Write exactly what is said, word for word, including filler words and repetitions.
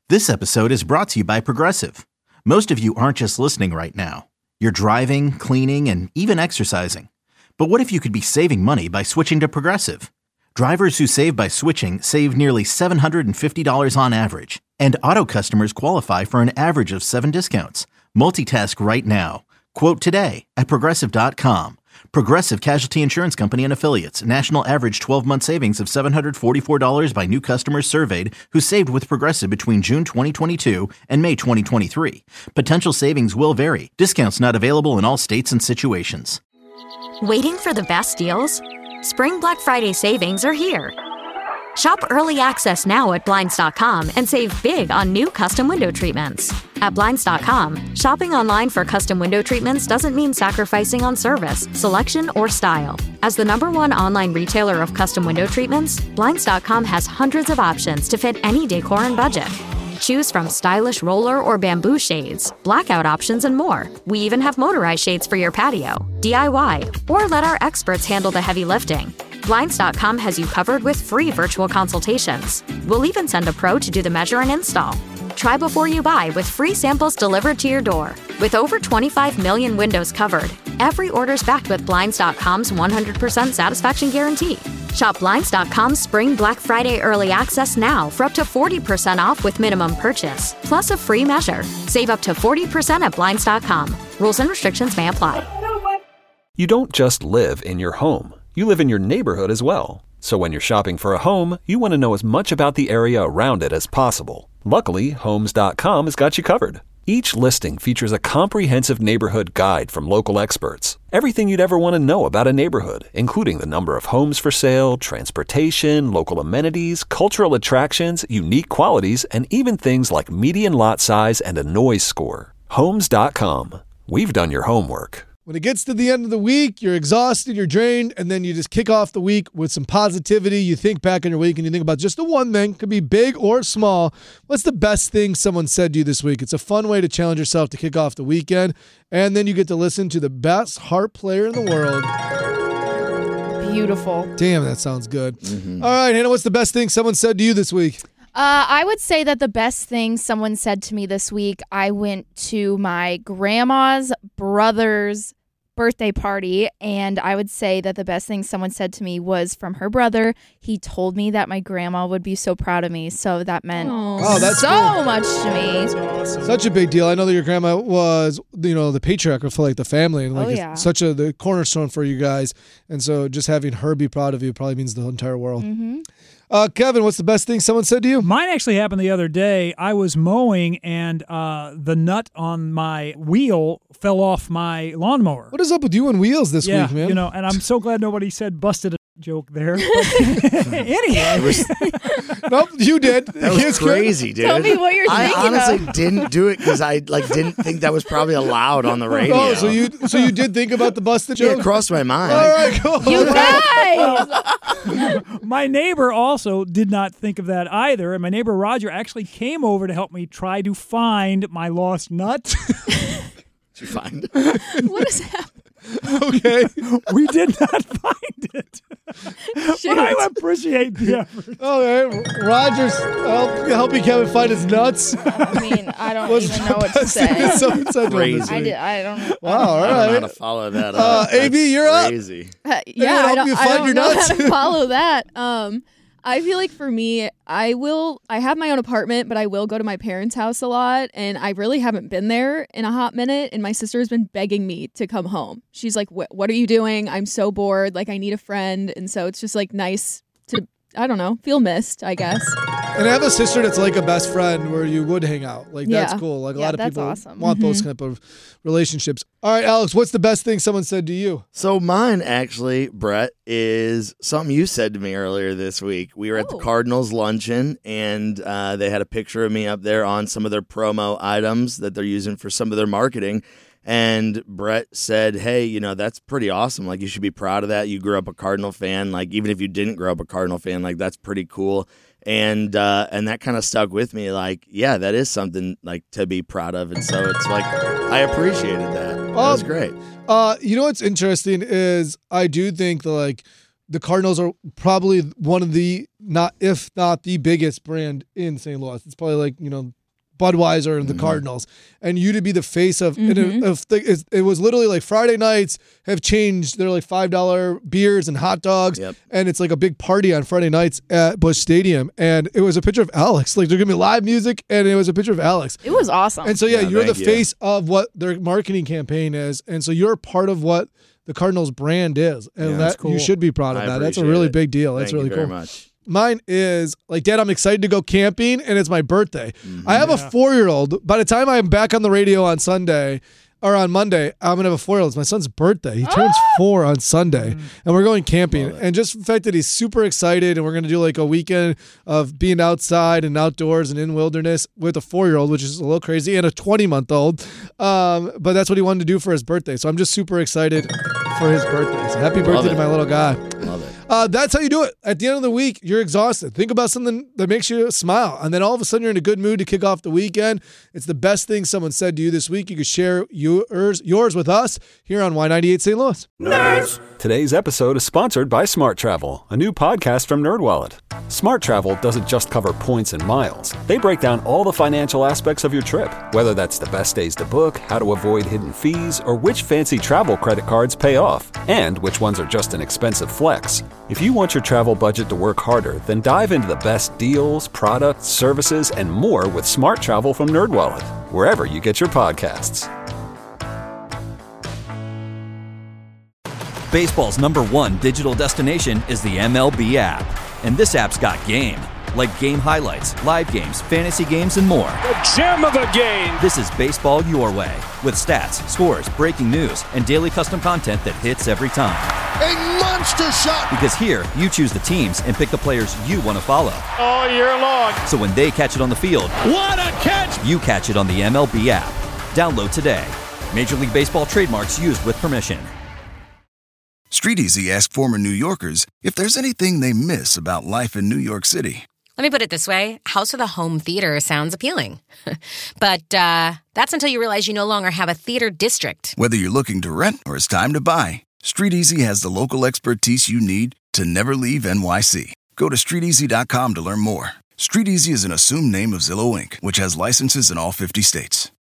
This episode is brought to you by Progressive. Most of you aren't just listening right now. You're driving, cleaning, and even exercising. But what if you could be saving money by switching to Progressive? Drivers who save by switching save nearly seven hundred fifty dollars on average. And auto customers qualify for an average of seven discounts. Multitask right now. Quote today at Progressive dot com. Progressive Casualty Insurance Company and Affiliates. National average twelve-month savings of seven hundred forty-four dollars by new customers surveyed who saved with Progressive between June twenty twenty-two and May twenty twenty-three. Potential savings will vary. Discounts not available in all states and situations. Waiting for the best deals? Spring Black Friday savings are here. Shop early access now at Blinds dot com and save big on new custom window treatments. At Blinds dot com, shopping online for custom window treatments doesn't mean sacrificing on service, selection, or style. As the number one online retailer of custom window treatments, Blinds dot com has hundreds of options to fit any decor and budget. Choose from stylish roller or bamboo shades, blackout options, and more. We even have motorized shades for your patio, D I Y, or let our experts handle the heavy lifting. Blinds dot com has you covered with free virtual consultations. We'll even send a pro to do the measure and install. Try before you buy with free samples delivered to your door. With over twenty-five million windows covered, every order's backed with Blinds dot com's one hundred percent satisfaction guarantee. Shop Blinds dot com's Spring Black Friday Early Access now for up to forty percent off with minimum purchase, plus a free measure. Save up to forty percent at Blinds dot com. Rules and restrictions may apply. You don't just live in your home. You live in your neighborhood as well. So when you're shopping for a home, you want to know as much about the area around it as possible. Luckily, Homes dot com has got you covered. Each listing features a comprehensive neighborhood guide from local experts. Everything you'd ever want to know about a neighborhood, including the number of homes for sale, transportation, local amenities, cultural attractions, unique qualities, and even things like median lot size and a noise score. Homes dot com. We've done your homework. When it gets to the end of the week, you're exhausted, you're drained, and then you just kick off the week with some positivity. You think back on your week and you think about just the one thing, could be big or small. What's the best thing someone said to you this week? It's a fun way to challenge yourself to kick off the weekend, and then you get to listen to the best harp player in the world. Beautiful. Damn, that sounds good. Mm-hmm. All right, Hannah, what's the best thing someone said to you this week? Uh, I would say that the best thing someone said to me this week, I went to my grandma's brother's birthday party, and I would say that the best thing someone said to me was from her brother. He told me that my grandma would be so proud of me, so that meant oh, that's so cool. much to me. That's awesome. Such a big deal. I know that your grandma was, you know, the patriarch for like the family, and like oh, yeah. it's such a the cornerstone for you guys, and so just having her be proud of you probably means the entire world. Mm-hmm. Uh, Kevin, what's the best thing someone said to you? Mine actually happened the other day. I was mowing and uh, the nut on my wheel fell off my lawnmower. What is up with you and wheels this yeah, week, man? You know, and I'm so glad nobody said busted a joke there. But anyway. Was, nope, you did. That was crazy, dude. Tell me what you're I thinking honestly of. didn't do it because I like didn't think that was probably allowed on the radio. Oh, so you so you did think about the busted yeah, joke? it crossed my mind. All right, cool. You guys! My neighbor also did not think of that either, and my neighbor Roger actually came over to help me try to find my lost nut. Did you find it? What is happening? Okay. We did not find it. But I appreciate the effort. Okay, Rogers, help, helping Kevin find his nuts. I mean, I don't What's even the know what to best thing say. that someone said to him this Crazy. I, week? did, I don't know. Wow, all I don't know how right. to follow that Uh, up. A B, That's you're up. Crazy. Uh, Anyone yeah, help I don't, you I find don't your know nuts? how to follow that. Um, I feel like for me, I will, I have my own apartment, but I will go to my parents' house a lot, and I really haven't been there in a hot minute, and my sister has been begging me to come home. She's like, what are you doing? I'm so bored. Like, I need a friend. And so it's just like nice to, I don't know, feel missed, I guess. And I have a sister that's like a best friend where you would hang out. Like, Yeah. that's cool. Like, a Yeah, lot of that's people awesome. want those Mhm. type of relationships. All right, Alex, what's the best thing someone said to you? So mine actually, Brett, is something you said to me earlier this week. We were at the Oh. Cardinals luncheon, and uh, they had a picture of me up there on some of their promo items that they're using for some of their marketing. And Brett said, hey, you know, that's pretty awesome. Like, you should be proud of that. You grew up a Cardinal fan. Like, even if you didn't grow up a Cardinal fan, like, that's pretty cool. And uh, and that kind of stuck with me. Like, yeah, that is something, like, to be proud of. And so it's like, I appreciated that. That was Um, great. Uh, you know what's interesting is I do think that, like, the Cardinals are probably one of the, not if not the biggest brand in Saint Louis. It's probably like, you know, Budweiser and the mm-hmm. Cardinals, and you to be the face of, mm-hmm. and it, if the, it, it was literally like Friday nights have changed. They're like five dollar beers and hot dogs, yep. and it's like a big party on Friday nights at Busch Stadium. And it was a picture of Alex. Like, they're gonna be live music, and it was a picture of Alex. It was awesome. And so yeah, yeah you're the you. face of what their marketing campaign is, and so you're part of what the Cardinals brand is, and yeah, that cool. you should be proud of I that. That's a really it. big deal. That's Thank really you very cool. Much. Mine is like, Dad, I'm excited to go camping, and it's my birthday. Mm-hmm. I have Yeah. a four-year-old. By the time I'm back on the radio on Sunday or on Monday, I'm gonna have a four-year-old. It's my son's birthday. He turns Ah! four on Sunday, Mm. and we're going camping. And just the fact that he's super excited, and we're gonna do like a weekend of being outside and outdoors and in wilderness with a four-year-old, which is a little crazy, and a twenty-month-old. Um, but that's what he wanted to do for his birthday. So I'm just super excited for his birthday. So happy birthday it. to my little guy. Love it. Uh, that's how you do it. At the end of the week, you're exhausted. Think about something that makes you smile. And then all of a sudden, you're in a good mood to kick off the weekend. It's the best thing someone said to you this week. You can share yours, yours with us here on Y ninety-eight Saint Louis. Nerds! Today's episode is sponsored by Smart Travel, a new podcast from NerdWallet. Smart Travel doesn't just cover points and miles. They break down all the financial aspects of your trip, whether that's the best days to book, how to avoid hidden fees, or which fancy travel credit cards pay off, and which ones are just an expensive flex. If you want your travel budget to work harder, then dive into the best deals, products, services, and more with Smart Travel from NerdWallet, wherever you get your podcasts. Baseball's number one digital destination is the M L B app. And this app's got game. Like game highlights, live games, fantasy games, and more. The gem of the game! This is baseball your way. With stats, scores, breaking news, and daily custom content that hits every time. A monster shot! Because here, you choose the teams and pick the players you want to follow. All year long. So when they catch it on the field, What a catch! you catch it on the M L B app. Download today. Major League Baseball trademarks used with permission. Street Easy asked former New Yorkers if there's anything they miss about life in New York City. Let me put it this way. House with a home theater sounds appealing. But uh, that's until you realize you no longer have a theater district. Whether you're looking to rent or it's time to buy, Street Easy has the local expertise you need to never leave N Y C. Go to street easy dot com to learn more. Street Easy is an assumed name of Zillow Incorporated, which has licenses in all fifty states.